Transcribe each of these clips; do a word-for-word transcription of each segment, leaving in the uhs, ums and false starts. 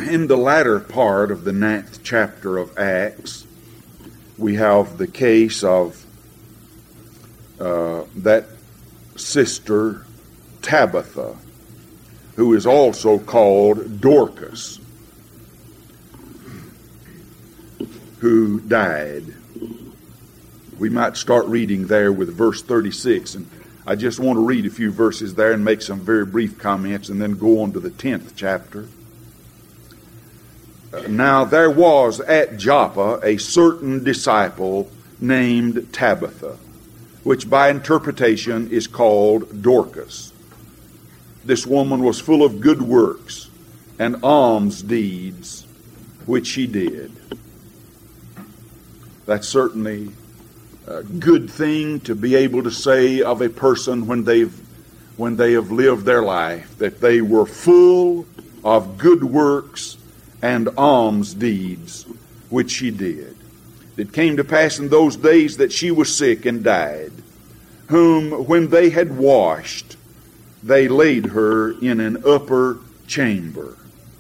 in the latter part of the ninth chapter of Acts, we have the case of uh, that sister Tabitha, who is also called Dorcas, who died. We might start reading there with verse thirty-six, and I just want to read a few verses there and make some very brief comments and then go on to the tenth chapter. Uh, now there was at Joppa a certain disciple named Tabitha, which by interpretation is called Dorcas. This woman was full of good works and alms deeds, which she did. That's certainly a good thing to be able to say of a person when they've when they have lived their life, that they were full of good works and alms deeds, which she did. It came to pass in those days that she was sick and died, whom when they had washed, they laid her in an upper chamber.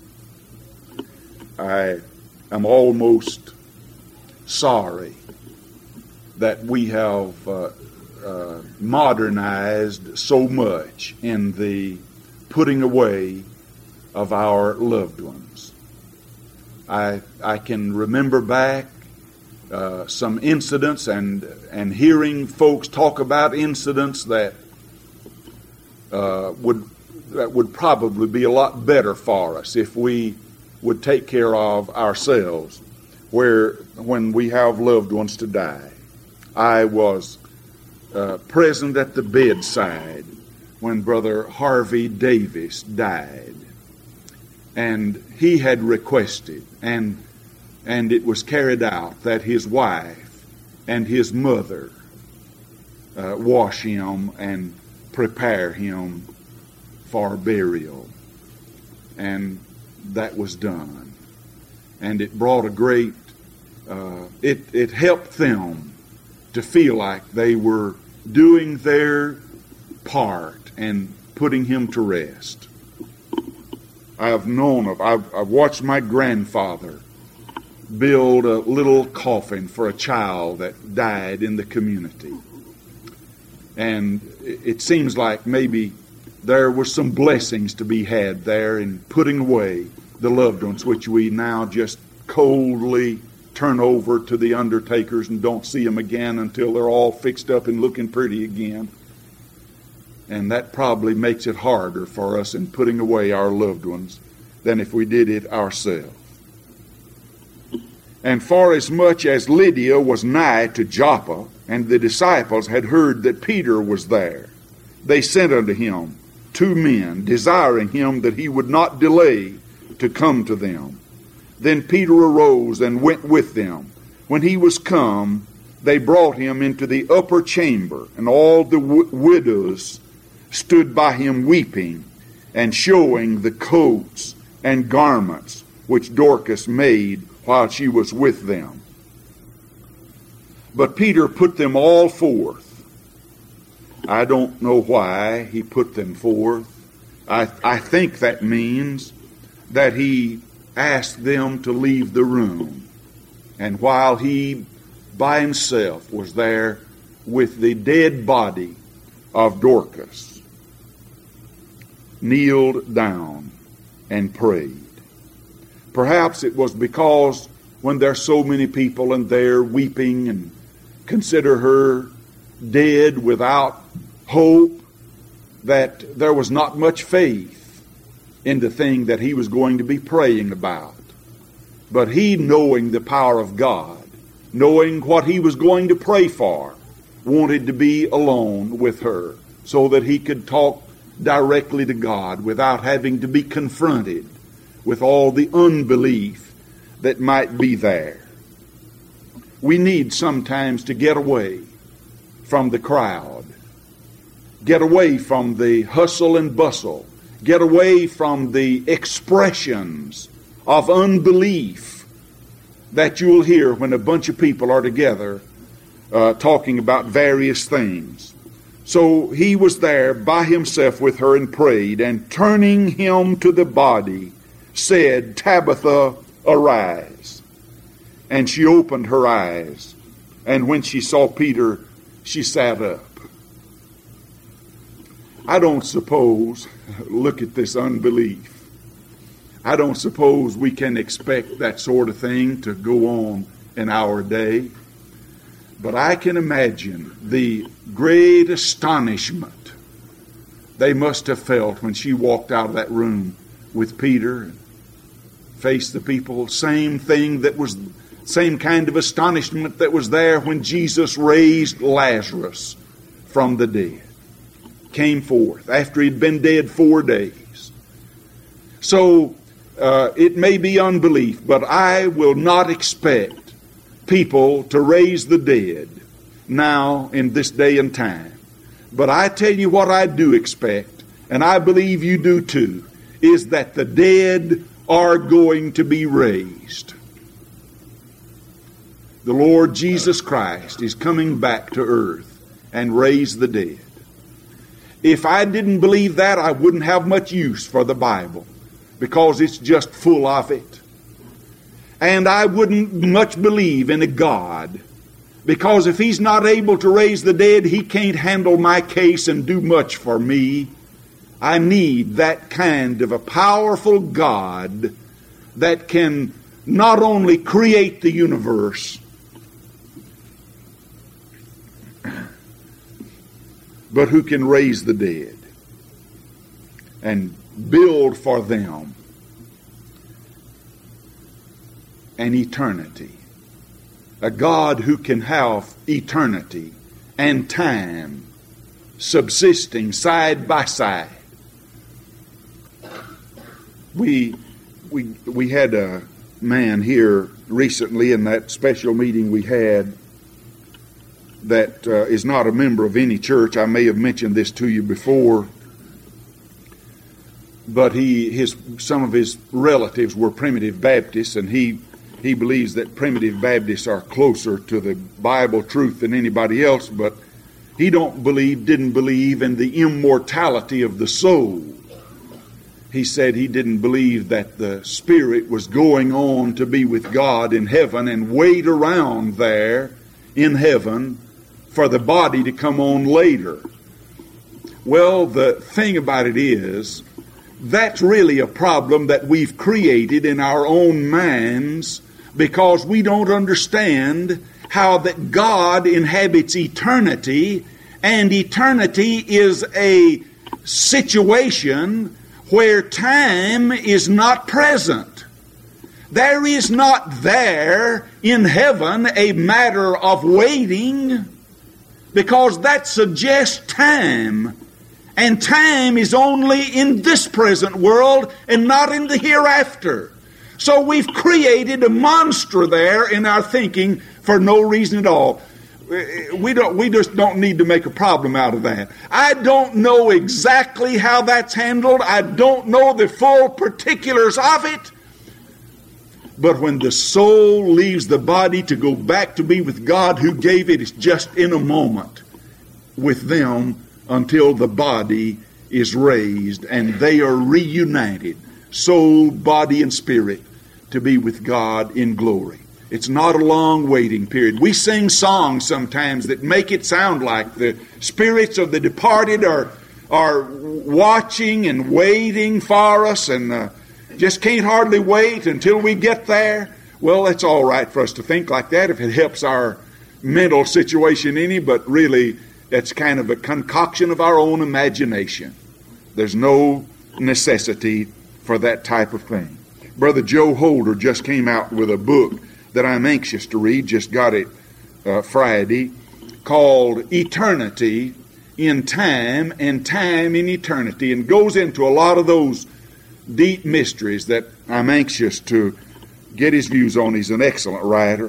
I am almost sorry that we have uh, uh, modernized so much in the putting away of our loved ones. I I can remember back uh, some incidents and and hearing folks talk about incidents that uh, would that would probably be a lot better for us if we would take care of ourselves, where when we have loved ones to die. I was uh, present at the bedside when Brother Harvey Davis died, and he had requested, and and it was carried out, that his wife and his mother uh, wash him and prepare him for burial, and that was done, and it brought a great uh, it it helped them to feel like they were doing their part and putting him to rest. I have known of, I've, I've watched my grandfather build a little coffin for a child that died in the community. And it seems like maybe there were some blessings to be had there in putting away the loved ones, which we now just coldly turn over to the undertakers and don't see them again until they're all fixed up and looking pretty again. And that probably makes it harder for us in putting away our loved ones than if we did it ourselves. And for as much as Lydia was nigh to Joppa, and the disciples had heard that Peter was there, they sent unto him two men, desiring him that he would not delay to come to them. Then Peter arose and went with them. When he was come, they brought him into the upper chamber, and all the w- widows stood by him weeping, and showing the coats and garments which Dorcas made while she was with them. But Peter put them all forth. I don't know why he put them forth. I, I think that means that he asked them to leave the room. And while he by himself was there with the dead body of Dorcas, kneeled down and prayed. Perhaps it was because when there's so many people and they're weeping and consider her dead without hope, that there was not much faith in the thing that he was going to be praying about. But he, knowing the power of God, knowing what he was going to pray for, wanted to be alone with her so that he could talk directly to God without having to be confronted with all the unbelief that might be there. We need sometimes to get away from the crowd, get away from the hustle and bustle, get away from the expressions of unbelief that you'll hear when a bunch of people are together uh, talking about various things. So he was there by himself with her and prayed, and turning him to the body, said, Tabitha, arise. And she opened her eyes. And when she saw Peter, she sat up. I don't suppose, look at this unbelief. I don't suppose we can expect that sort of thing to go on in our day. But I can imagine the great astonishment they must have felt when she walked out of that room with Peter and faced the people. Same thing that was, same kind of astonishment that was there when Jesus raised Lazarus from the dead. Came forth after he'd been dead four days. So uh, it may be unbelief, but I will not expect people to raise the dead now in this day and time. But I tell you what I do expect, and I believe you do too, is that the dead are going to be raised. The Lord Jesus Christ is coming back to earth and raise the dead. If I didn't believe that, I wouldn't have much use for the Bible, because it's just full of it. And I wouldn't much believe in a God, because if He's not able to raise the dead, He can't handle my case and do much for me. I need that kind of a powerful God that can not only create the universe, but who can raise the dead and build for them an eternity. A God who can have eternity and time subsisting side by side. We, we, we had a man here recently in that special meeting we had that uh, is not a member of any church. I may have mentioned this to you before. But he, his, some of his relatives were Primitive Baptists, and he He believes that Primitive Baptists are closer to the Bible truth than anybody else, but he don't believe, didn't believe in the immortality of the soul. He said he didn't believe that the spirit was going on to be with God in heaven and wait around there in heaven for the body to come on later. Well, the thing about it is, that's really a problem that we've created in our own minds, because we don't understand how that God inhabits eternity, and eternity is a situation where time is not present. There is not there in heaven a matter of waiting, because that suggests time. And time is only in this present world and not in the hereafter. So we've created a monster there in our thinking for no reason at all. We don't, we just don't need to make a problem out of that. I don't know exactly how that's handled. I don't know the full particulars of it. But when the soul leaves the body to go back to be with God who gave it, it's just in a moment with them until the body is raised and they are reunited, soul, body, and spirit, to be with God in glory. It's not a long waiting period. We sing songs sometimes that make it sound like the spirits of the departed are, are watching and waiting for us and uh, just can't hardly wait until we get there. Well, that's all right for us to think like that if it helps our mental situation any, but really that's kind of a concoction of our own imagination. There's no necessity for that type of thing. Brother Joe Holder just came out with a book that I'm anxious to read, just got it uh, Friday, called Eternity in Time and Time in Eternity, and goes into a lot of those deep mysteries that I'm anxious to get his views on. He's an excellent writer.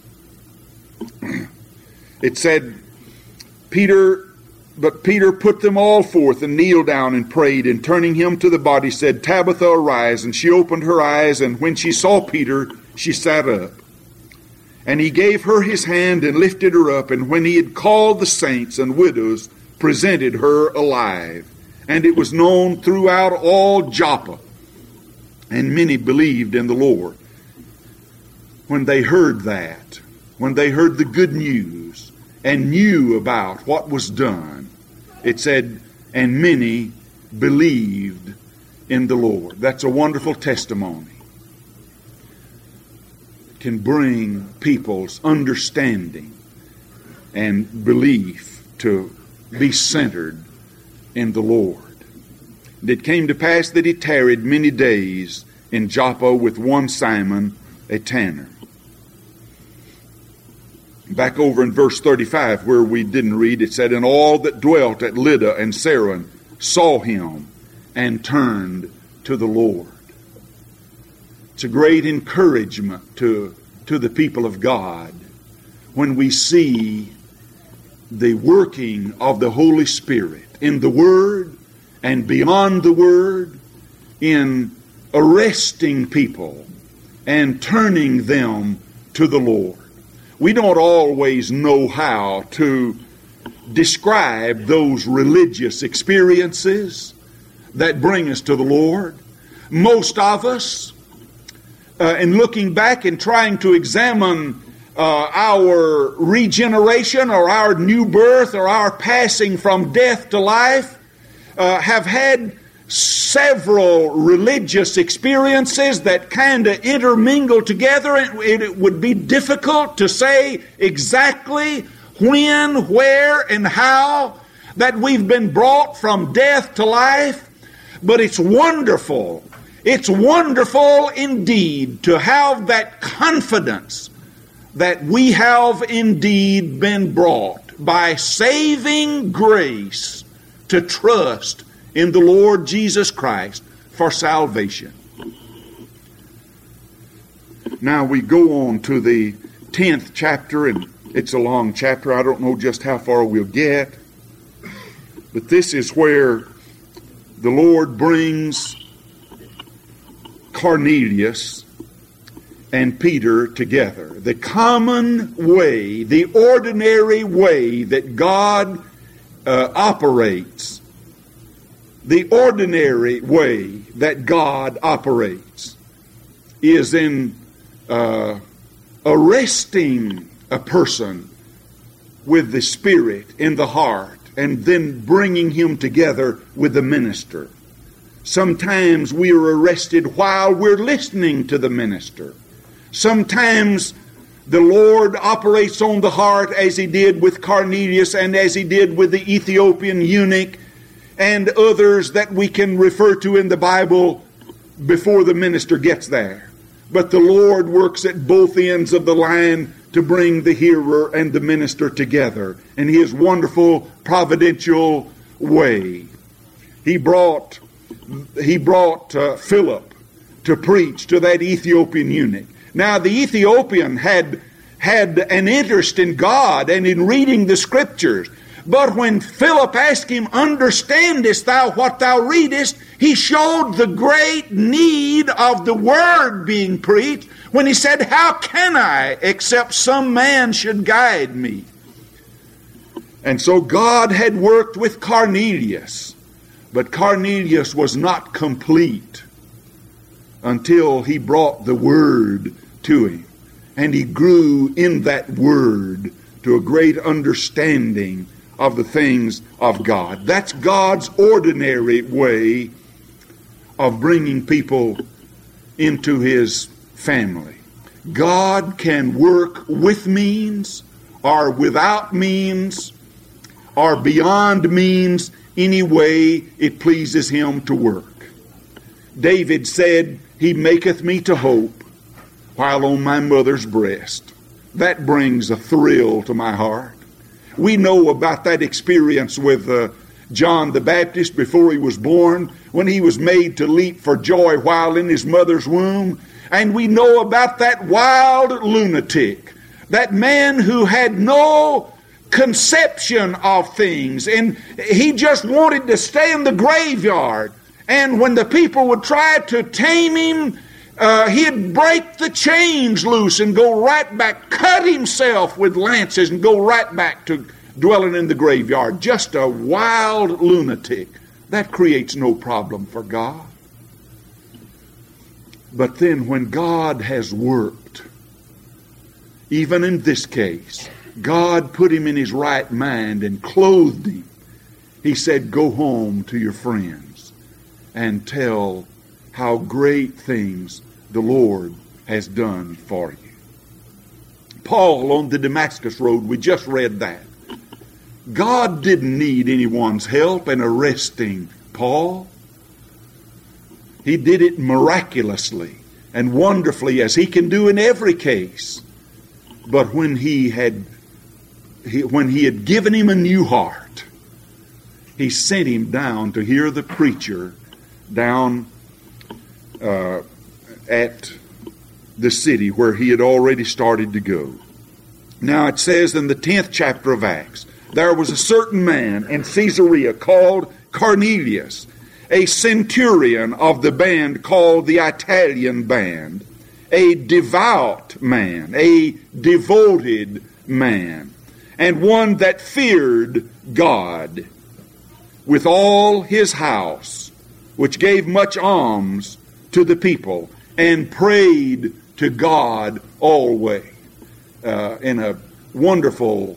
It said, Peter, but Peter put them all forth and kneeled down and prayed, and turning him to the body said, Tabitha, arise. And she opened her eyes, and when she saw Peter, she sat up. And he gave her his hand and lifted her up, and when he had called the saints and widows, presented her alive. And it was known throughout all Joppa And many believed in the Lord. When they heard that, when they heard the good news and knew about what was done, it said, and many believed in the Lord. That's a wonderful testimony. It can bring people's understanding and belief to be centered in the Lord. And it came to pass that he tarried many days in Joppa with one Simon, a tanner. Back over in verse thirty-five, where we didn't read, it said, and all that dwelt at Lydda and Saron saw him and turned to the Lord. It's a great encouragement to, to the people of God when we see the working of the Holy Spirit in the Word and beyond the Word, in arresting people and turning them to the Lord. We don't always know how to describe those religious experiences that bring us to the Lord. Most of us, uh, in looking back and trying to examine uh, our regeneration or our new birth or our passing from death to life, uh, have had several religious experiences that kind of intermingle together. It, it would be difficult to say exactly when, where, and how that we've been brought from death to life. But it's wonderful. It's wonderful indeed to have that confidence that we have indeed been brought by saving grace to trust in the Lord Jesus Christ for salvation. Now we go on to the tenth chapter, and it's a long chapter. I don't know just how far we'll get. But this is where the Lord brings Cornelius and Peter together. The common way, the ordinary way that God uh, operates. The ordinary way that God operates is in uh, arresting a person with the Spirit in the heart and then bringing him together with the minister. Sometimes we are arrested while we're listening to the minister. Sometimes the Lord operates on the heart as he did with Cornelius and as he did with the Ethiopian eunuch and others that we can refer to in the Bible before the minister gets there. But the Lord works at both ends of the line to bring the hearer and the minister together in his wonderful providential way. He brought, he brought uh, Philip to preach to that Ethiopian eunuch. Now the Ethiopian had, had an interest in God and in reading the Scriptures. But when Philip asked him, understandest thou what thou readest? He showed the great need of the Word being preached when he said, how can I except some man should guide me? And so God had worked with Cornelius, but Cornelius was not complete until he brought the Word to him. And he grew in that Word to a great understanding of the things of God. That's God's ordinary way of bringing people into His family. God can work with means or without means or beyond means any way it pleases Him to work. David said, He maketh me to hope while on my mother's breast. That brings a thrill to my heart. We know about that experience with uh, John the Baptist before he was born, when he was made to leap for joy while in his mother's womb. And we know about that wild lunatic, that man who had no conception of things, and he just wanted to stay in the graveyard. And when the people would try to tame him, Uh, he'd break the chains loose and go right back, cut himself with lances and go right back to dwelling in the graveyard. Just a wild lunatic. That creates no problem for God. But then when God has worked, even in this case, God put him in his right mind and clothed him. He said, go home to your friends and tell how great things the Lord has done for you. Paul on the Damascus Road, we just read that. God didn't need anyone's help in arresting Paul. He did it miraculously and wonderfully, as he can do in every case. But when he had he, when he had given him a new heart, he sent him down to hear the preacher down uh, at the city where he had already started to go. Now it says in the tenth chapter of Acts, there was a certain man in Caesarea called Cornelius, a centurion of the band called the Italian band, a devout man, a devoted man, and one that feared God with all his house, which gave much alms to the people, and prayed to God always. Uh, in a wonderful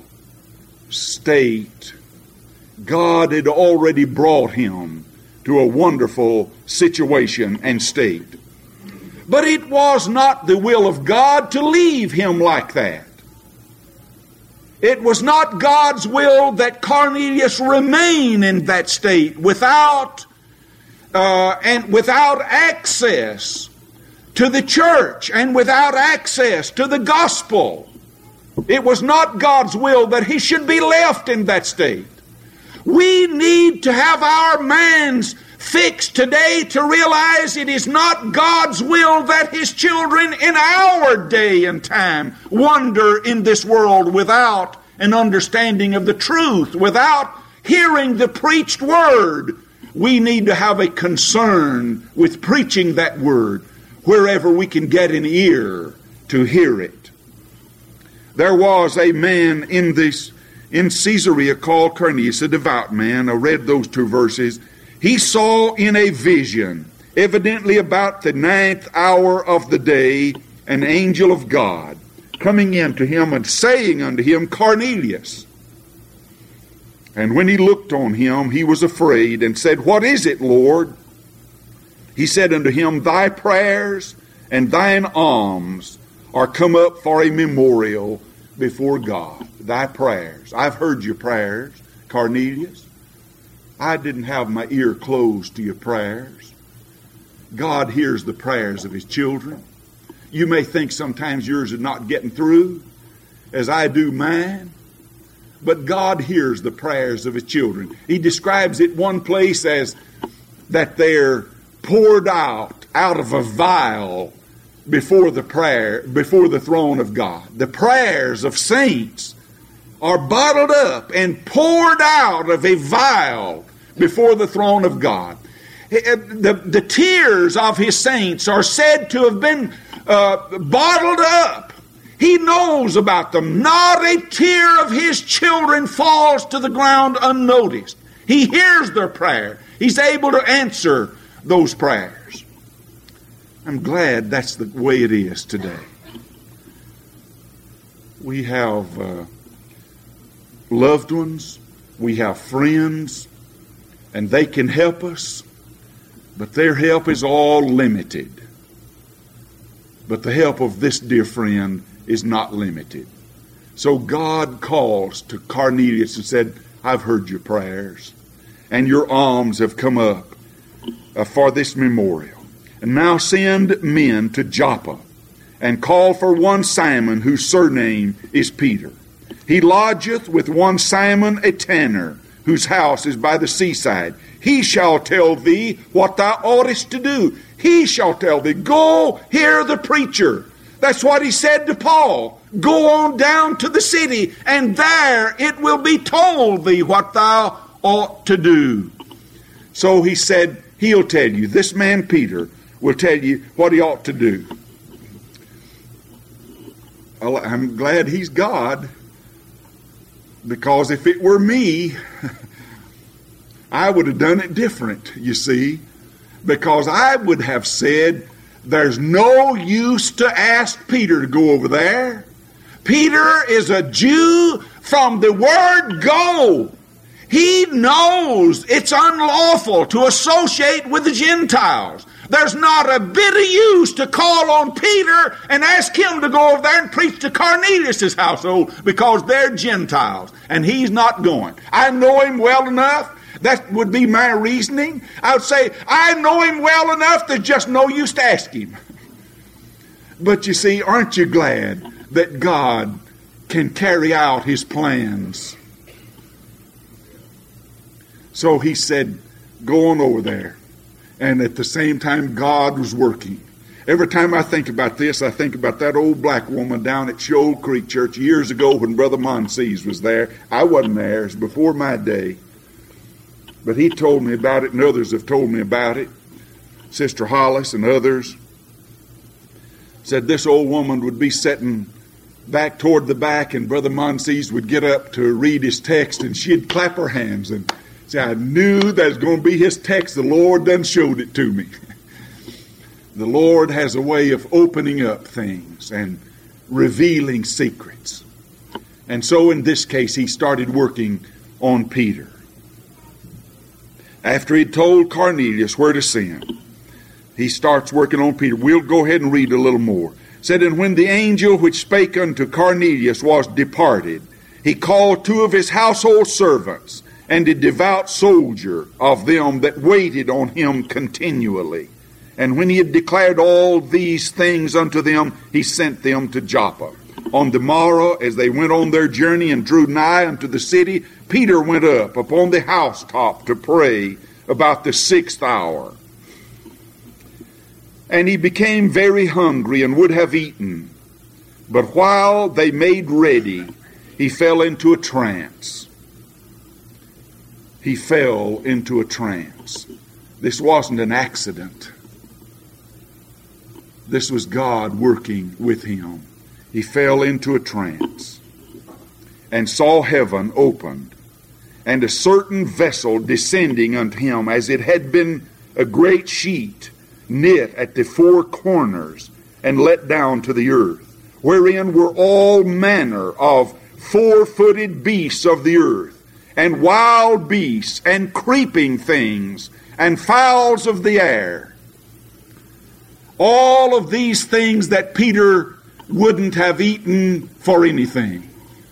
state, God had already brought him to a wonderful situation and state. But it was not the will of God to leave him like that. It was not God's will that Cornelius remain in that state without uh, and without access to the church and without access to the gospel. It was not God's will that he should be left in that state. We need to have our minds fixed today to realize it is not God's will that his children in our day and time wander in this world without an understanding of the truth, without hearing the preached word. We need to have a concern with preaching that word wherever we can get an ear to hear it. There was a man in this in Caesarea called Cornelius, a devout man. I read those two verses. He saw in a vision, evidently about the ninth hour of the day, an angel of God coming in to him and saying unto him, Cornelius. And when he looked on him, he was afraid and said, What is it, Lord? He said unto him, Thy prayers and thine alms are come up for a memorial before God. Thy prayers. I've heard your prayers, Cornelius. I didn't have my ear closed to your prayers. God hears the prayers of his children. You may think sometimes yours are not getting through, as I do mine, but God hears the prayers of his children. He describes it one place as that they're poured out out of a vial before the prayer, before the throne of God. The prayers of saints are bottled up and poured out of a vial before the throne of God. The, the tears of his saints are said to have been uh, bottled up. He knows about them. Not a tear of his children falls to the ground unnoticed. He hears their prayer. He's able to answer those prayers. I'm glad that's the way it is today. We have uh, loved ones, we have friends, and they can help us, but their help is all limited. But the help of this dear friend is not limited. So God calls to Cornelius and said, I've heard your prayers, and your alms have come up uh, for this memorial. And now send men to Joppa, and call for one Simon, whose surname is Peter. He lodgeth with one Simon a tanner, whose house is by the seaside. He shall tell thee what thou oughtest to do. He shall tell thee, go hear the preacher. That's what he said to Paul. Go on down to the city, and there it will be told thee what thou ought to do. So he said, he'll tell you. This man Peter will tell you what he ought to do. I'm glad he's God, because if it were me, I would have done it different, you see, because I would have said, there's no use to ask Peter to go over there. Peter is a Jew from the word go. He knows it's unlawful to associate with the Gentiles. There's not a bit of use to call on Peter and ask him to go over there and preach to Cornelius' household because they're Gentiles and he's not going. I know him well enough. That would be my reasoning. I would say, I know him well enough, there's just no use to ask him. But you see, aren't you glad that God can carry out his plans? So he said, go on over there. And at the same time, God was working. Every time I think about this, I think about that old black woman down at Shoal Creek Church years ago when Brother Monsees was there. I wasn't there. It was before my day. But he told me about it, and others have told me about it. Sister Hollis and others said this old woman would be sitting back toward the back, and Brother Monsees would get up to read his text, and she'd clap her hands and say, I knew that was going to be his text. The Lord done showed it to me. The Lord has a way of opening up things and revealing secrets. And so in this case, he started working on Peter. After he'd told Cornelius where to send, he starts working on Peter. We'll go ahead and read a little more. It said, and when the angel which spake unto Cornelius was departed, he called two of his household servants, and a devout soldier of them that waited on him continually. And when he had declared all these things unto them, he sent them to Joppa. On the morrow, as they went on their journey and drew nigh unto the city, Peter went up upon the housetop to pray about the sixth hour. And he became very hungry and would have eaten. But while they made ready, he fell into a trance. He fell into a trance. This wasn't an accident. This was God working with him. He fell into a trance and saw heaven opened, and a certain vessel descending unto him, as it had been a great sheet knit at the four corners and let down to the earth, wherein were all manner of four-footed beasts of the earth, and wild beasts, and creeping things, and fowls of the air. All of these things that Peter wouldn't have eaten for anything.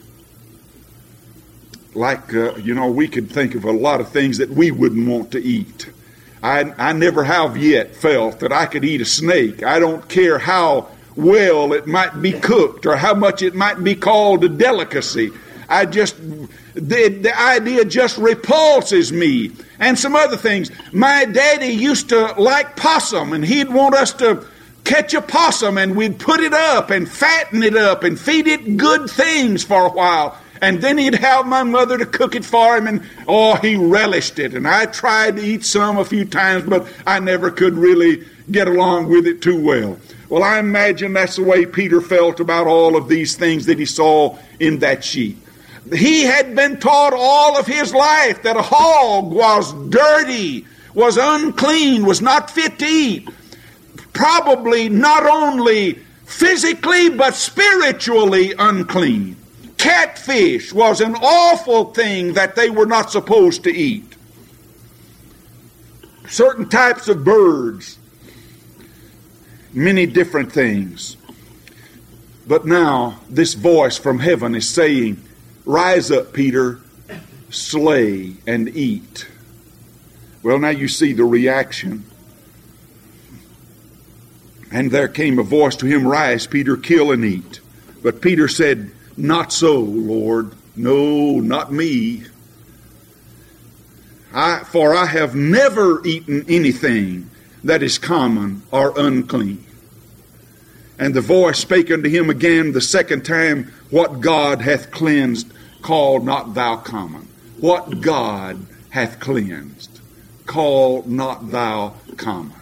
Like, uh, you know, we could think of a lot of things that we wouldn't want to eat. I, I never have yet felt that I could eat a snake. I don't care how well it might be cooked or how much it might be called a delicacy. I just, the, the idea just repulses me. And some other things. My daddy used to like possum, and he'd want us to catch a possum, and we'd put it up and fatten it up and feed it good things for a while. And then he'd have my mother to cook it for him, and oh, he relished it. And I tried to eat some a few times, but I never could really get along with it too well. Well, I imagine that's the way Peter felt about all of these things that he saw in that sheet. He had been taught all of his life that a hog was dirty, was unclean, was not fit to eat. Probably not only physically, but spiritually unclean. Catfish was an awful thing that they were not supposed to eat. Certain types of birds, many different things. But now this voice from heaven is saying, rise up, Peter, slay and eat. Well, now you see the reaction. And there came a voice to him, rise, Peter, kill and eat. But Peter said, not so, Lord. No, not me. I, for I have never eaten anything that is common or unclean. And the voice spake unto him again the second time, what God hath cleansed, call not thou common. What God hath cleansed, call not thou common.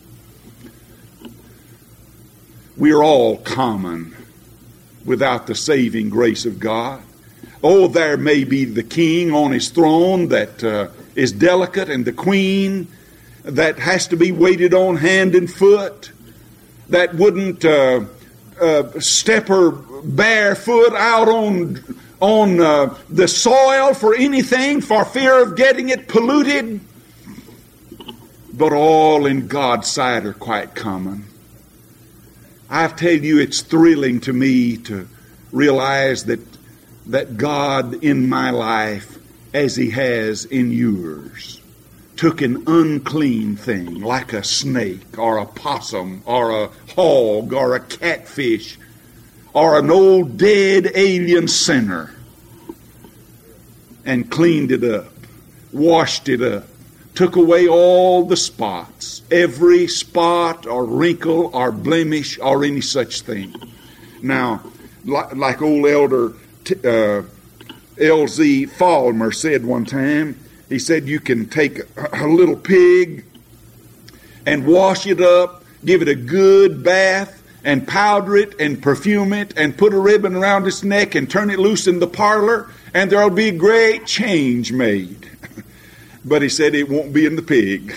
We are all common without the saving grace of God. Oh, there may be the king on his throne that uh, is delicate, and the queen that has to be waited on hand and foot. that wouldn't uh, uh, step her barefoot out on on uh, the soil for anything for fear of getting it polluted. But all in God's sight are quite common. I tell you, it's thrilling to me to realize that that God in my life, as He has in yours, took an unclean thing like a snake or a possum or a hog or a catfish or an old dead alien sinner and cleaned it up, washed it up, took away all the spots, every spot or wrinkle or blemish or any such thing. Now, like, like old Elder uh, L Z Fallmer said one time, he said you can take a, a little pig and wash it up, give it a good bath, and powder it and perfume it and put a ribbon around its neck and turn it loose in the parlor, and there'll be a great change made. But he said it won't be in the pig.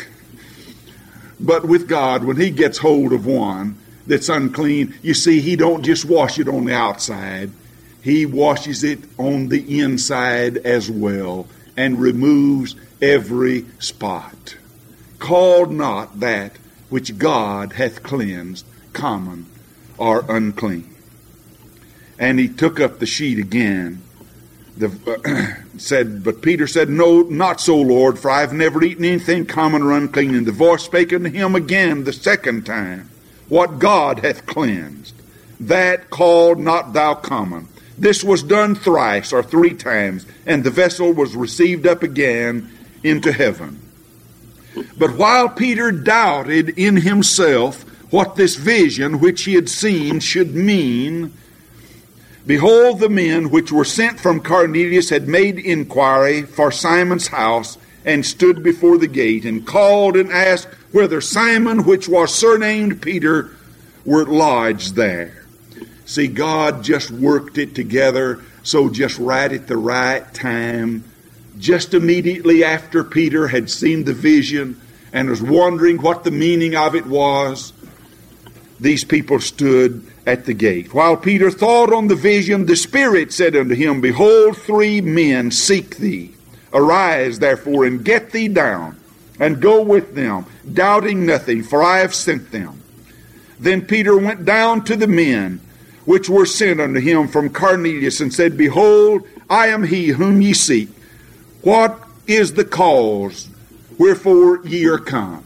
But with God, when He gets hold of one that's unclean, you see, He don't just wash it on the outside. He washes it on the inside as well and removes every spot. Call not that which God hath cleansed common or unclean. And he took up the sheet again. The, uh, said, but Peter said, no, not so, Lord, for I have never eaten anything common or unclean. And the voice spake unto him again the second time, what God hath cleansed, that call not thou common. This was done thrice or three times, and the vessel was received up again into heaven. But while Peter doubted in himself what this vision which he had seen should mean, behold, the men which were sent from Cornelius had made inquiry for Simon's house, and stood before the gate, and called and asked whether Simon, which was surnamed Peter, were lodged there. See, God just worked it together, so just right at the right time, just immediately after Peter had seen the vision and was wondering what the meaning of it was, these people stood at the gate. While Peter thought on the vision, the Spirit said unto him, behold, three men seek thee. Arise, therefore, and get thee down, and go with them, doubting nothing, for I have sent them. Then Peter went down to the men which were sent unto him from Cornelius, and said, behold, I am he whom ye seek. What is the cause wherefore ye are come?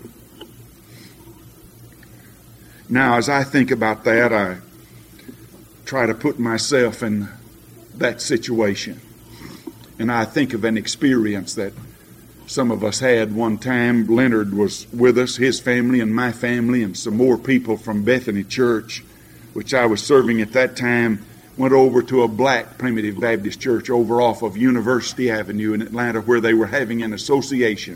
Now, as I think about that, I try to put myself in that situation. And I think of an experience that some of us had one time. Leonard was with us, his family and my family, and some more people from Bethany Church, which I was serving at that time, went over to a black Primitive Baptist church over off of University Avenue in Atlanta, where they were having an association.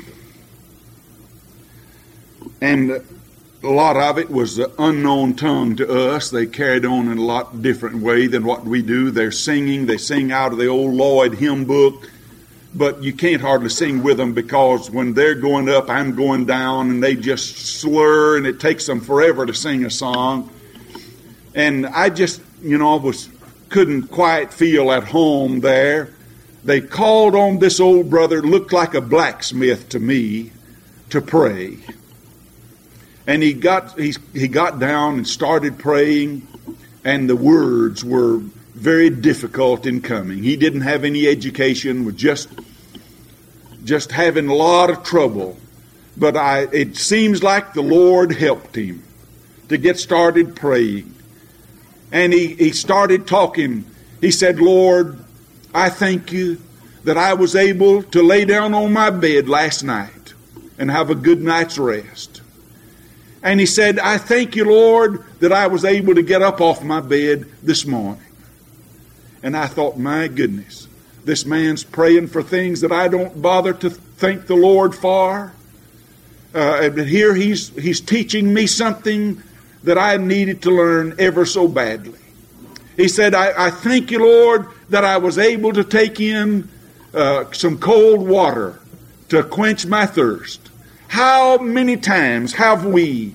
And a lot of it was an unknown tongue to us. They carried on in a lot different way than what we do. They're singing. They sing out of the old Lloyd hymn book. But you can't hardly sing with them, because when they're going up, I'm going down, and they just slur, and it takes them forever to sing a song. And I just, you know, was couldn't quite feel at home there. They called on this old brother, looked like a blacksmith to me, to pray. And he got he, he got down and started praying, and the words were very difficult in coming. He didn't have any education, was just just having a lot of trouble. But I it seems like the Lord helped him to get started praying. And he, he started talking. He said, Lord, I thank you that I was able to lay down on my bed last night and have a good night's rest. And he said, I thank you, Lord, that I was able to get up off my bed this morning. And I thought, my goodness, this man's praying for things that I don't bother to thank the Lord for. Uh, and here he's he's teaching me something that I needed to learn ever so badly. He said, I, I thank you, Lord, that I was able to take in uh, some cold water to quench my thirst. How many times have we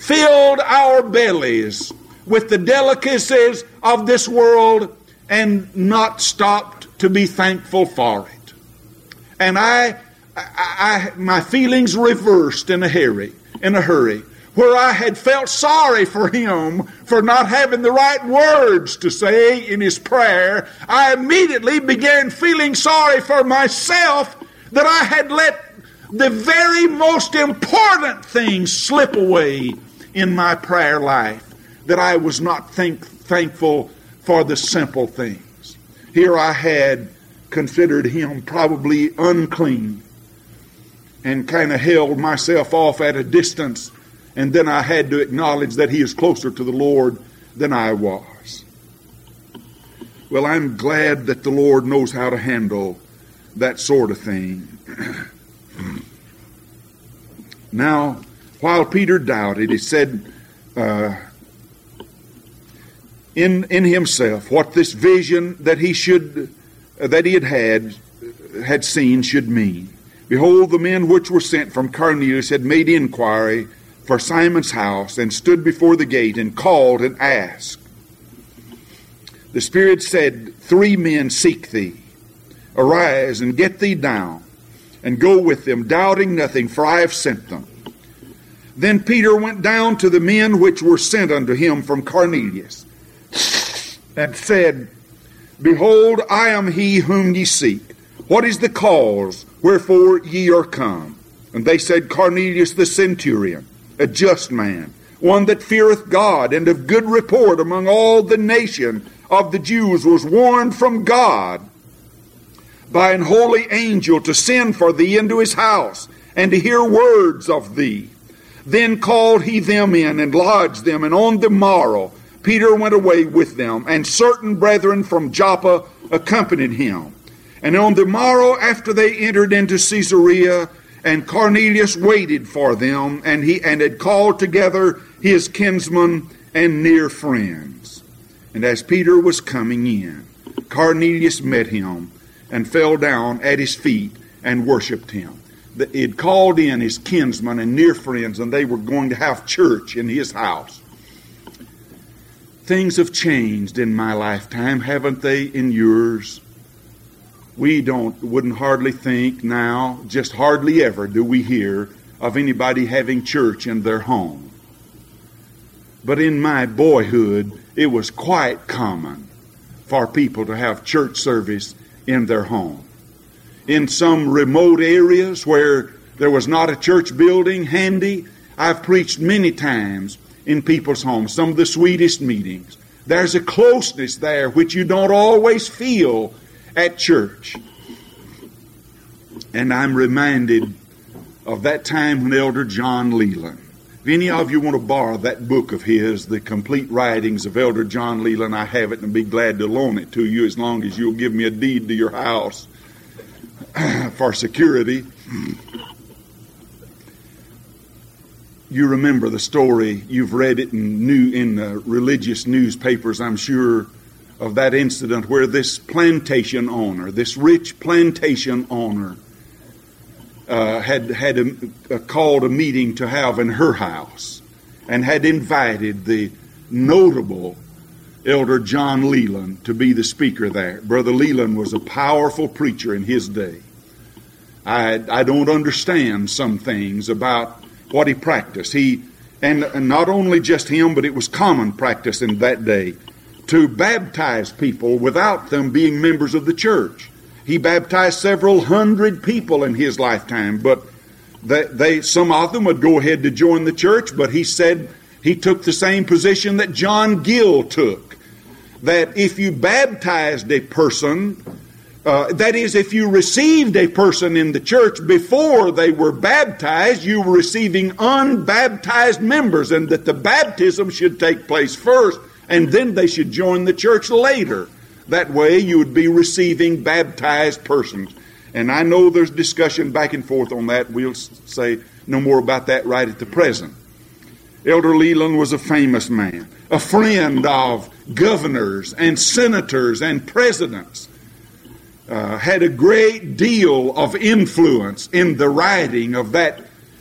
filled our bellies with the delicacies of this world and not stopped to be thankful for it. And I, I, I my feelings reversed in a hurry, in a hurry. Where I had felt sorry for him for not having the right words to say in his prayer, I immediately began feeling sorry for myself that I had let the very most important things slip away in my prayer life, that I was not think, thankful for the simple things. Here I had considered him probably unclean and kind of held myself off at a distance. And then I had to acknowledge that he is closer to the Lord than I was. Well, I'm glad that the Lord knows how to handle that sort of thing. Now, while Peter doubted, he said uh, in in himself what this vision that he should uh, that he had had had seen should mean. Behold, the men which were sent from Cornelius had made inquiry for Simon's house, and stood before the gate, and called and asked. The Spirit said, Three men seek thee. Arise and get thee down, and go with them, doubting nothing, for I have sent them. Then Peter went down to the men which were sent unto him from Cornelius, and said, Behold, I am he whom ye seek. What is the cause wherefore ye are come? And they said, Cornelius the centurion, a just man, one that feareth God, and of good report among all the nation of the Jews, was warned from God by an holy angel to send for thee into his house, and to hear words of thee. Then called he them in, and lodged them, and on the morrow Peter went away with them, and certain brethren from Joppa accompanied him. And on the morrow after they entered into Caesarea, and Cornelius waited for them, and he and had called together his kinsmen and near friends. And as Peter was coming in, Cornelius met him, and fell down at his feet, and worshipped him. He had called in his kinsmen and near friends, and they were going to have church in his house. Things have changed in my lifetime, haven't they, in yours? We don't, wouldn't hardly think now, just hardly ever do we hear of anybody having church in their home. But in my boyhood, it was quite common for people to have church service in their home. In some remote areas where there was not a church building handy, I've preached many times in people's homes, some of the sweetest meetings. There's a closeness there which you don't always feel at church. And I'm reminded of that time when Elder John Leland, if any of you want to borrow that book of his, The Complete Writings of Elder John Leland, I have it and I'd be glad to loan it to you as long as you'll give me a deed to your house for security. You remember the story, you've read it in new in uh, religious newspapers, I'm sure, of that incident where this plantation owner, this rich plantation owner, uh, had had a, a called a meeting to have in her house, and had invited the notable Elder John Leland to be the speaker there. Brother Leland was a powerful preacher in his day. I I don't understand some things about what he practiced. He and, and not only just him, but it was common practice in that day to baptize people without them being members of the church. He baptized several hundred people in his lifetime, but they, they some of them would go ahead to join the church, but he said he took the same position that John Gill took, that if you baptized a person, uh, that is, if you received a person in the church before they were baptized, you were receiving unbaptized members, and that the baptism should take place first, and then they should join the church later. That way you would be receiving baptized persons. And I know there's discussion back and forth on that. We'll say no more about that right at the present. Elder Leland was a famous man, a friend of governors and senators and presidents. Uh, had a great deal of influence in the writing of that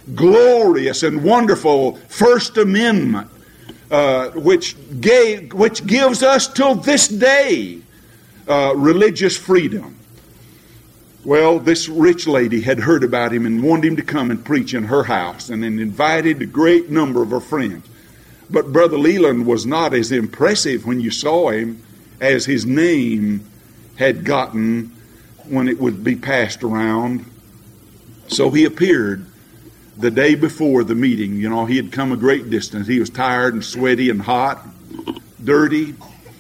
glorious and wonderful First Amendment, uh, which gave, which gives us till this day uh, religious freedom. Well, this rich lady had heard about him and wanted him to come and preach in her house, and then invited a great number of her friends. But Brother Leland was not as impressive when you saw him as his name had gotten when it would be passed around. So he appeared the day before the meeting. You know, he had come a great distance. He was tired and sweaty and hot, dirty,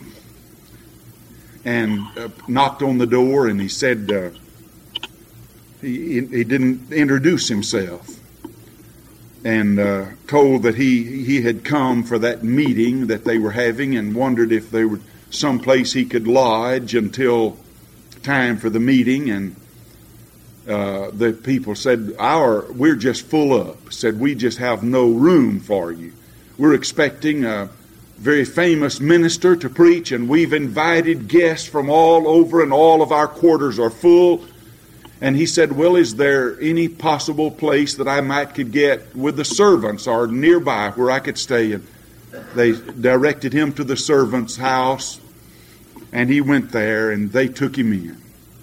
and uh, knocked on the door, and he said, uh, he, he didn't introduce himself, and uh, told that he, he had come for that meeting that they were having, and wondered if there was some place he could lodge until time for the meeting. And uh, the people said, "Our we're just full up." Said, "We just have no room for you. We're expecting a very famous minister to preach, and we've invited guests from all over, and all of our quarters are full." And he said, "Well, is there any possible place that I might could get with the servants or nearby where I could stay?" And they directed him to the servant's house, and he went there, and they took him in.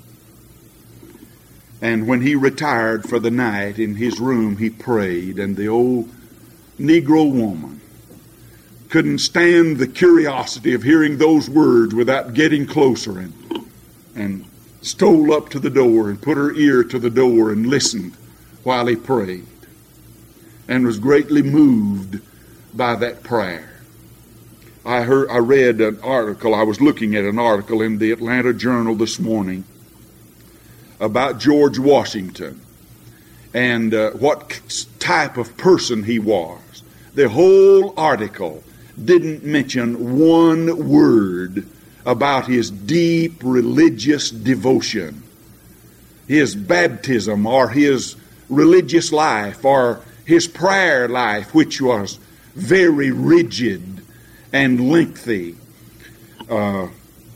And when he retired for the night in his room, he prayed, and the old Negro woman couldn't stand the curiosity of hearing those words without getting closer, and and stole up to the door and put her ear to the door and listened while he prayed, and was greatly moved by that prayer. I heard, I read an article, I was looking at an article in the Atlanta Journal this morning about George Washington and uh, what type of person he was. The whole article didn't mention one word about his deep religious devotion, his baptism, or his religious life, or his prayer life, which was very rigid and lengthy. Uh,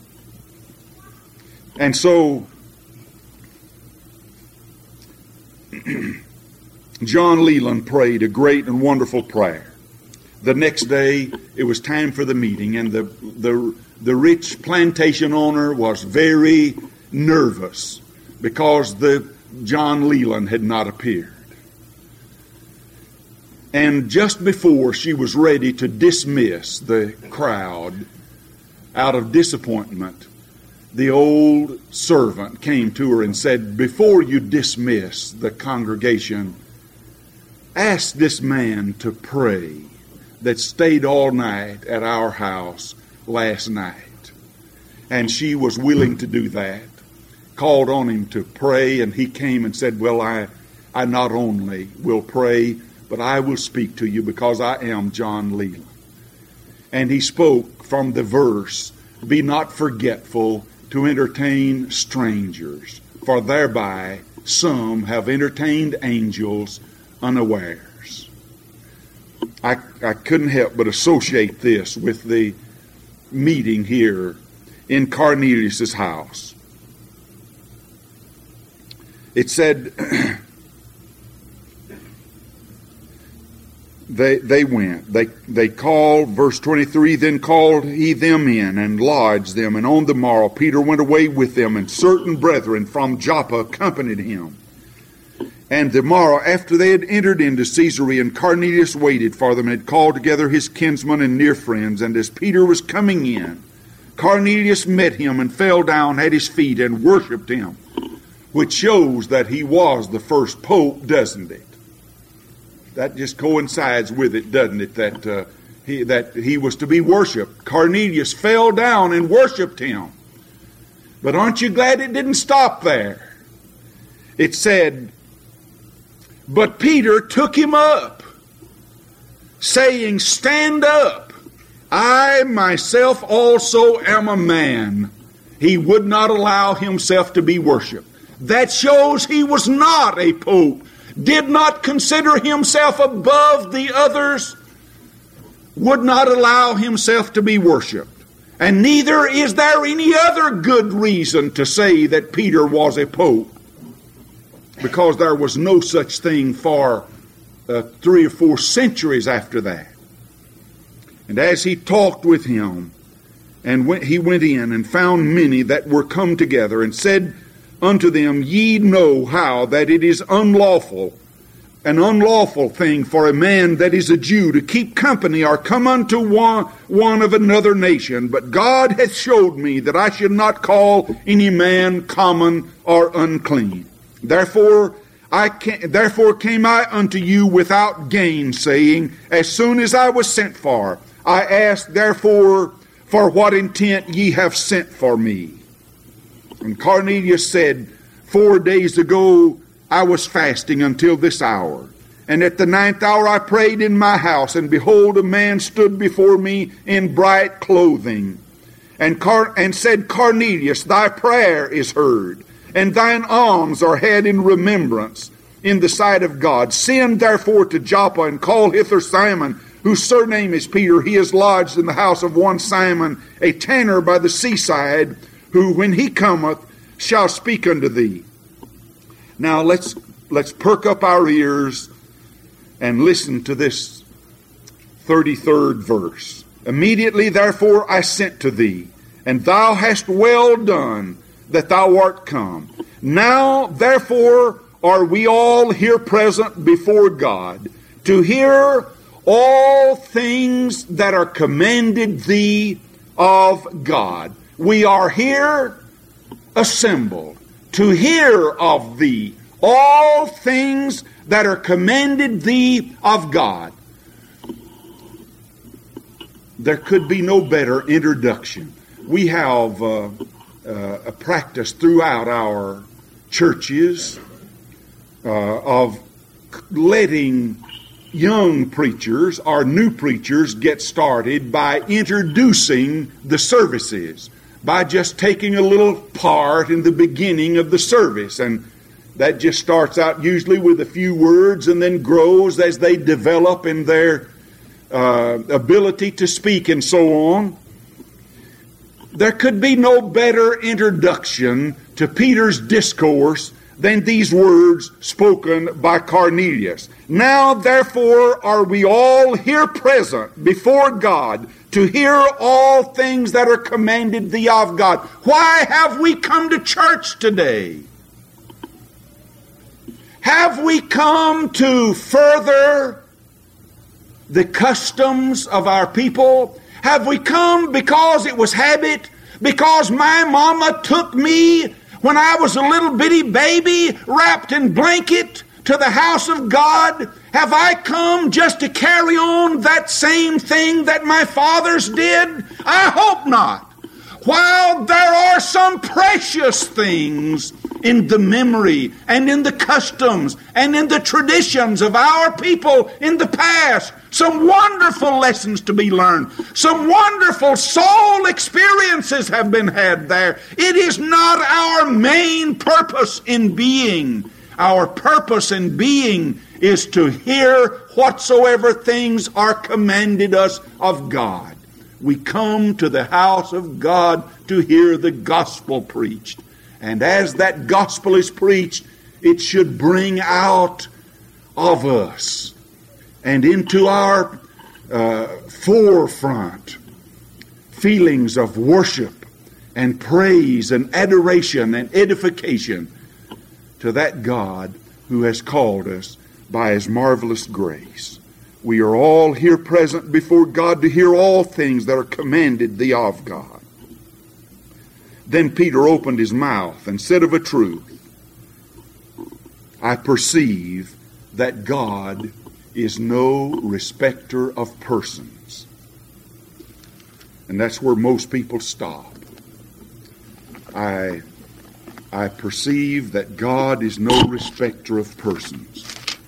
and so John Leland prayed a great and wonderful prayer. The next day, it was time for the meeting, and the the the rich plantation owner was very nervous because the John Leland had not appeared. And just before she was ready to dismiss the crowd out of disappointment, the old servant came to her and said, "Before you dismiss the congregation, ask this man to pray that stayed all night at our house last night." And she was willing to do that, called on him to pray, and he came and said, "Well, I, I not only will pray, but I will speak to you because I am John Leland." And he spoke from the verse, "Be not forgetful to entertain strangers, for thereby some have entertained angels unawares." I, I couldn't help but associate this with the meeting here in Cornelius' house. It said they they went. They they called, verse twenty-three, "Then called he them in and lodged them, and on the morrow Peter went away with them, and certain brethren from Joppa accompanied him. And the morrow after they had entered into Caesarea, and Cornelius waited for them, and had called together his kinsmen and near friends. And as Peter was coming in, Cornelius met him and fell down at his feet and worshipped him," which shows that he was the first pope, doesn't it? That just coincides with it, doesn't it, that uh, he, that he was to be worshipped. Cornelius fell down and worshipped him. But aren't you glad it didn't stop there? It said, "But Peter took him up, saying, Stand up, I myself also am a man." He would not allow himself to be worshipped. That shows he was not a pope, did not consider himself above the others, would not allow himself to be worshipped. And neither is there any other good reason to say that Peter was a pope, because there was no such thing for uh, three or four centuries after that. And as he talked with him, and went, he went in and found many that were come together, and said unto them, Ye know how that it is unlawful, an unlawful thing for a man that is a Jew to keep company or come unto one, one of another nation. But God hath showed me that I should not call any man common or unclean. Therefore I came, therefore came I unto you without gainsaying, as soon as I was sent for. I asked therefore for what intent ye have sent for me. And Cornelius said, Four days ago I was fasting until this hour. And at the ninth hour I prayed in my house, and behold, a man stood before me in bright clothing, and, Car- and said, Cornelius, thy prayer is heard, and thine alms are had in remembrance in the sight of God. Send therefore to Joppa, and call hither Simon, whose surname is Peter. He is lodged in the house of one Simon, a tanner by the seaside, who, when he cometh, shall speak unto thee. Now let's let's perk up our ears and listen to this thirty-third verse. Immediately therefore I sent to thee, and thou hast well done that thou art come. Now therefore are we all here present before God, to hear all things that are commanded thee of God. We are here assembled to hear of thee all things that are commanded thee of God. There could be no better introduction. We have uh, uh, a practice throughout our churches uh, of letting young preachers or new preachers get started by introducing the services, by just taking a little part in the beginning of the service. And that just starts out usually with a few words and then grows as they develop in their uh, ability to speak and so on. There could be no better introduction to Peter's discourse than these words spoken by Cornelius. Now therefore are we all here present before God, to hear all things that are commanded thee of God. Why have we come to church today? Have we come to further the customs of our people? Have we come because it was habit? Because my mama took me when I was a little bitty baby wrapped in blanket to the house of God? Have I come just to carry on that same thing that my fathers did? I hope not. While there are some precious things in the memory and in the customs and in the traditions of our people in the past, some wonderful lessons to be learned, some wonderful soul experiences have been had there. It is not our main purpose in being. Our purpose in being is to hear whatsoever things are commanded us of God. We come to the house of God to hear the gospel preached. And as that gospel is preached, it should bring out of us and into our uh, forefront feelings of worship and praise and adoration and edification to that God who has called us by His marvelous grace. We are all here present before God to hear all things that are commanded thee of God. Then Peter opened his mouth and said of a truth, I perceive that God is no respecter of persons. And that's where most people stop. I, I perceive that God is no respecter of persons.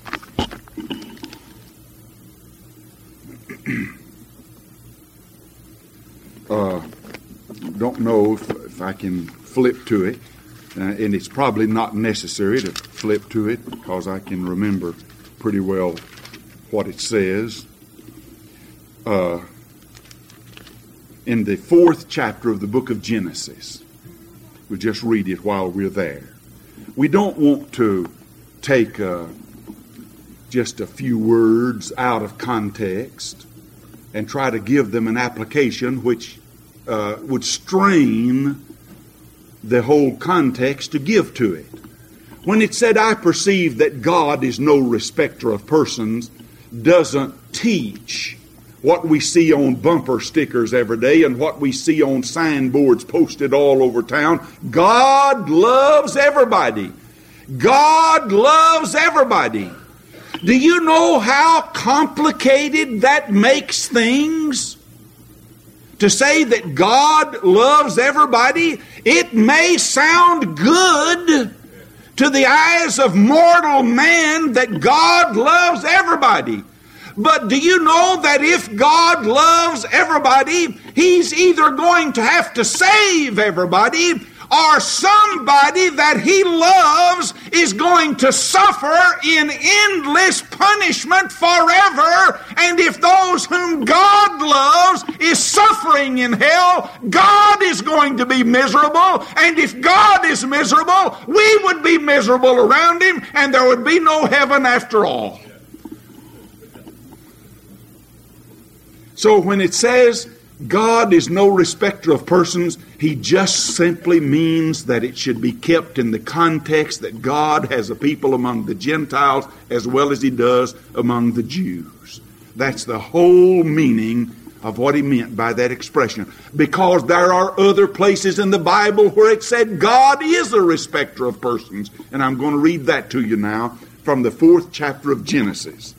uh, don't know if, if I can flip to it, uh, and it's probably not necessary to flip to it because I can remember pretty well what it says. Uh, in the fourth chapter of the book of Genesis, we'll just read it while we're there. We don't want to take uh, just a few words out of context and try to give them an application which uh, would strain the whole context to give to it. When it said, I perceive that God is no respecter of persons, doesn't teach what we see on bumper stickers every day and what we see on signboards posted all over town. God loves everybody. God loves everybody. Do you know how complicated that makes things? To say that God loves everybody, it may sound good to the eyes of mortal man that God loves everybody. But do you know that if God loves everybody, He's either going to have to save everybody, or somebody that He loves is going to suffer in endless punishment forever. And if those whom God loves is suffering in hell, God is going to be miserable. And if God is miserable, we would be miserable around Him, and there would be no heaven after all. So when it says God is no respecter of persons, He just simply means that it should be kept in the context that God has a people among the Gentiles as well as He does among the Jews. That's the whole meaning of what He meant by that expression. Because there are other places in the Bible where it said God is a respecter of persons. And I'm going to read that to you now from the fourth chapter of Genesis.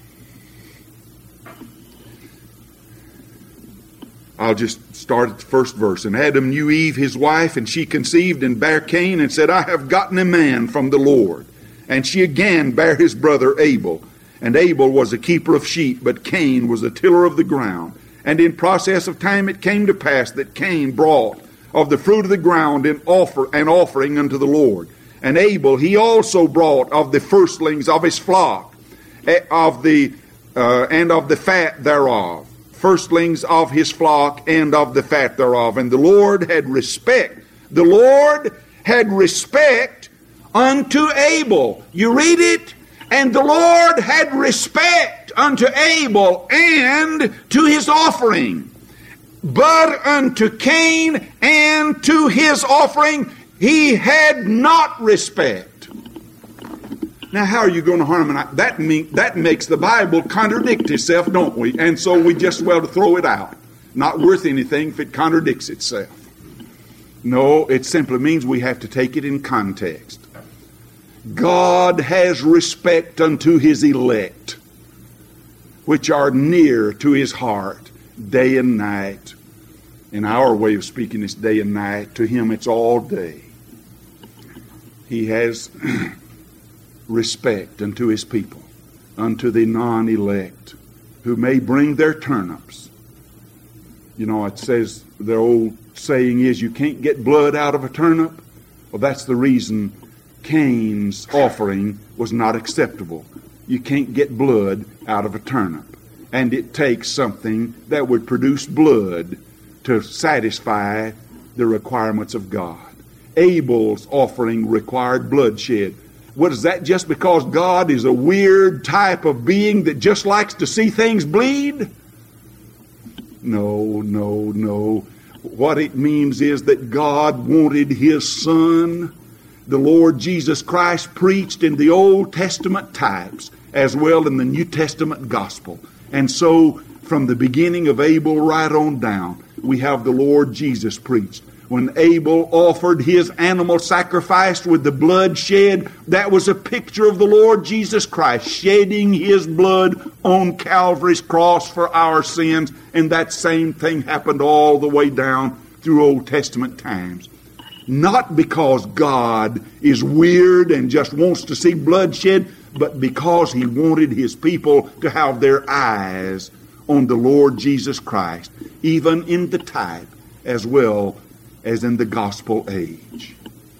I'll just start at the first verse. And Adam knew Eve his wife, and she conceived and bare Cain, and said, I have gotten a man from the Lord. And she again bare his brother Abel. And Abel was a keeper of sheep, but Cain was a tiller of the ground. And in process of time it came to pass that Cain brought of the fruit of the ground an offer, an offering unto the Lord. And Abel he also brought of the firstlings of his flock, of the uh, and of the fat thereof. Firstlings of his flock and of the fat thereof. And the Lord had respect. The Lord had respect unto Abel. You read it? And the Lord had respect unto Abel and to his offering. But unto Cain and to his offering he had not respect. Now, how are you going to harmonize? That mean, that makes the Bible contradict itself, don't we? And so we just well to throw it out. Not worth anything if it contradicts itself. No, it simply means we have to take it in context. God has respect unto His elect, which are near to His heart, day and night. In our way of speaking, it's day and night. To Him, it's all day. He has respect unto His people, unto the non-elect, who may bring their turnips. You know, it says, their old saying is, you can't get blood out of a turnip. Well, that's the reason Cain's offering was not acceptable. You can't get blood out of a turnip. And it takes something that would produce blood to satisfy the requirements of God. Abel's offering required bloodshed. What is that, just because God is a weird type of being that just likes to see things bleed? No, no, no. What it means is that God wanted His Son. The Lord Jesus Christ preached in the Old Testament types as well in the New Testament gospel. And so from the beginning of Abel right on down, we have the Lord Jesus preached. When Abel offered his animal sacrifice with the blood shed, that was a picture of the Lord Jesus Christ shedding His blood on Calvary's cross for our sins. And that same thing happened all the way down through Old Testament times. Not because God is weird and just wants to see bloodshed, but because He wanted His people to have their eyes on the Lord Jesus Christ, even in the type as well as in the gospel age.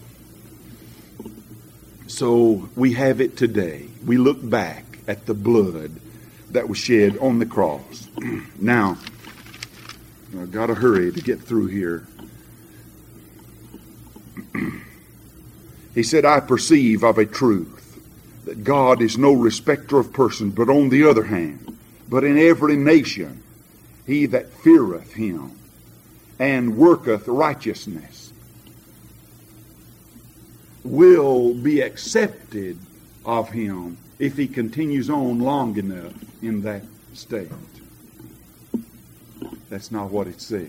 So we have it today. We look back at the blood that was shed on the cross. Now, I've got to hurry to get through here. He said, I perceive of a truth that God is no respecter of persons, but on the other hand, but in every nation, he that feareth him and worketh righteousness will be accepted of him if he continues on long enough in that state. That's not what it says.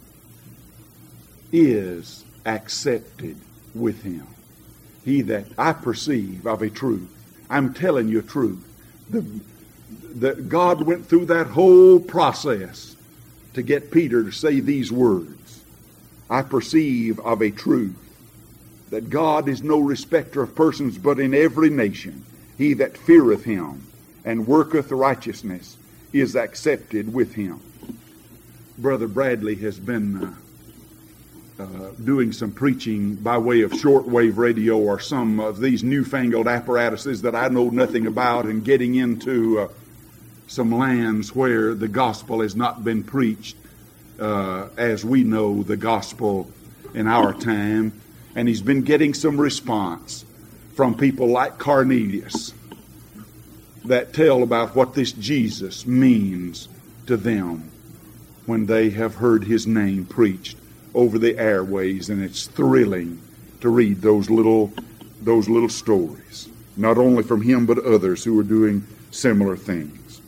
Is accepted with him. He that I perceive of a truth. I'm telling you a truth. The, the, God went through that whole process to get Peter to say these words. I perceive of a truth that God is no respecter of persons, but in every nation he that feareth him and worketh righteousness is accepted with him. Brother Bradley has been uh, uh, doing some preaching by way of shortwave radio or some of these newfangled apparatuses that I know nothing about, and getting into uh, some lands where the gospel has not been preached uh, as we know the gospel in our time. And he's been getting some response from people like Cornelius that tell about what this Jesus means to them when they have heard his name preached over the airways. And it's thrilling to read those little those little stories, not only from him but others who are doing similar things.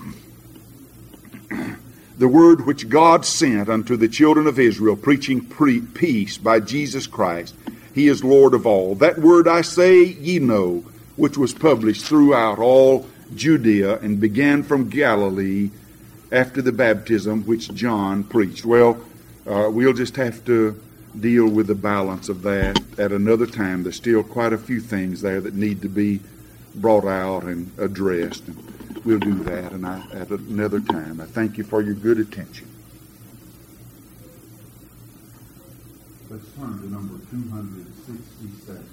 The word which God sent unto the children of Israel, preaching pre- peace by Jesus Christ, he is Lord of all. That word I say ye know, which was published throughout all Judea and began from Galilee after the baptism which John preached. Well, uh, we'll just have to deal with the balance of that at another time. There's still quite a few things there that need to be brought out and addressed. And we'll do that and I, at another time. I thank you for your good attention. Let's turn to number two hundred sixty-seven.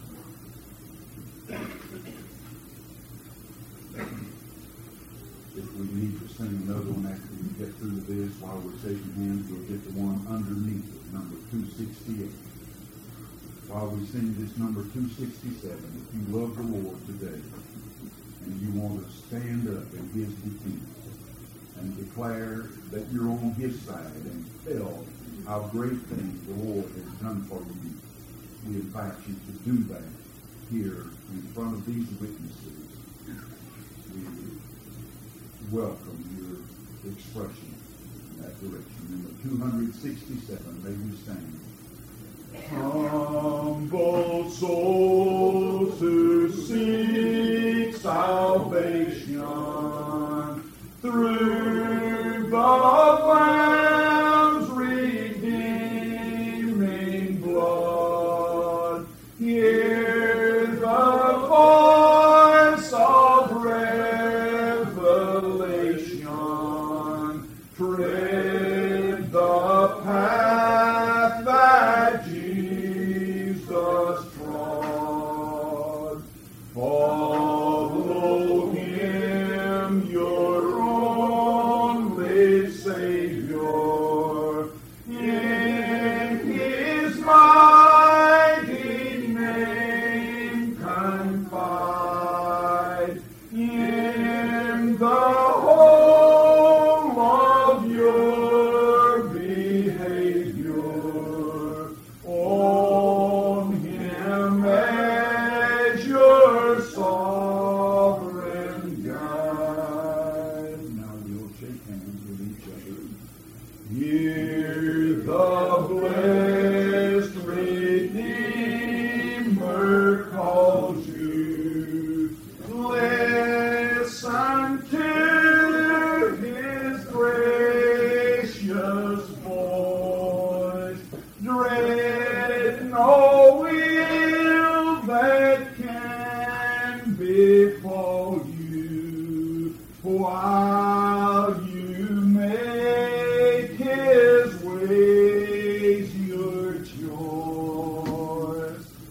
If we need to sing another one after we get through this, while we're shaking hands, we'll get the one underneath it, number two sixty-eight. While we sing this number two sixty-seven, if you love the Lord today and you want to stand up in his defense and declare that you're on his side and tell how great things the Lord has done for you, we invite you to do that here in front of these witnesses. We welcome your expression in that direction. Number two hundred sixty-seven, may we sing. Humble souls who seek salvation through the Lamb's redeeming blood, hear the voice of revelation, tread the path that Jesus trod. Follow him, your only Savior, in his mighty name confide, in the whole of your behavior. Own him as your sovereign guide. Now we'll shake hands with each other. Hear the blessed Redeemer calls you. Listen to his gracious voice. Dread no ill that can befall you while you